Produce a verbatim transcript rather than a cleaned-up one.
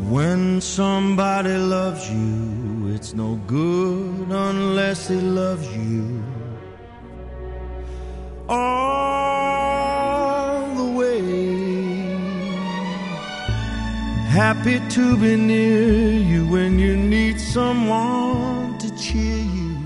When somebody loves you, it's no good unless he loves you all the way. Happy to be near you when you need someone to cheer you.